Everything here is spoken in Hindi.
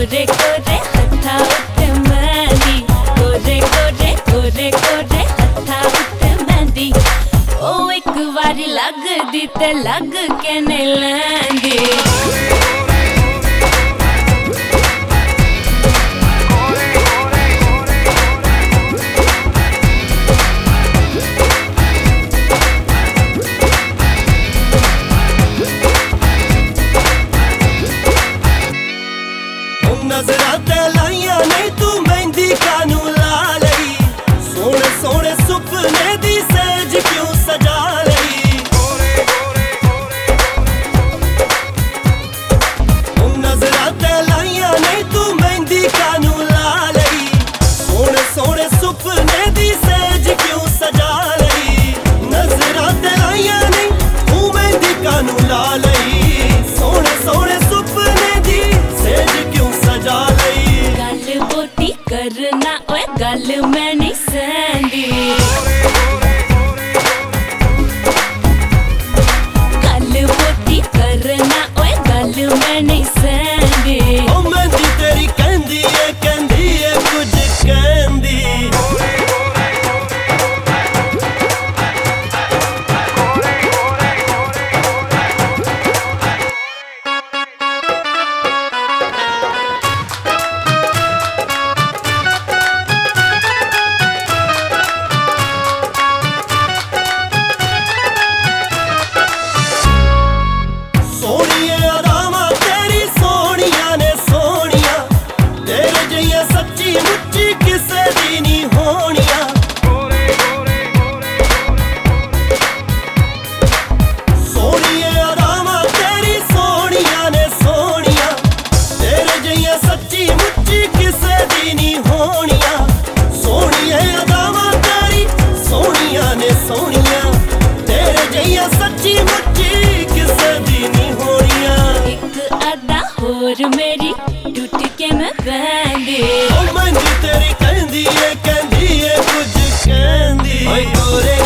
कोरे कोरे हत्था उत्ते मेहंदी, कोरे कोरे कोरे कोरे हत्था उत्ते मेहंदी। ओ एक बारी लगदी ते लग के नहीं लैंदी। नजरा ते लाइया नहीं तू मेहंदी कानू ला लई, सोने सोने सुपने दी सेज क्यों सजा लई। नजरा ते लाइया नहीं तू मेहंदी कानू ला लई, सोने सोने सुपने दी सेज क्यों सजा लई। नजरा ते लाइया नहीं तू मेहंदी कानू ला लई, सोने सोने सुपने दी सेज क्यों सजा लई। गल बोती करना ओए गल मैं नहीं सहंदी, गल बोती करना ओए गल मैं नहीं सहंदी। ओ मेहंदी तेरी कहंदी है कुछ कहंदी। सच्ची मुच्ची किसे दी नी होनिया, सोनिए अदामा तेरी सोनिया ने सोनिया, तेरे जइया सच्ची मुच्ची किसे दी नी होनिया। सोनिए अदामा तेरी सोनिया ने सोनिया, तेरे जइया सच्ची मुच्ची किसे दी नी होनिया। एक अदा होर मेरी टूट के मैं बहंदी, ओ मेहंदी तेरी कहंदी है कुछ कहंदी। ओए गोरे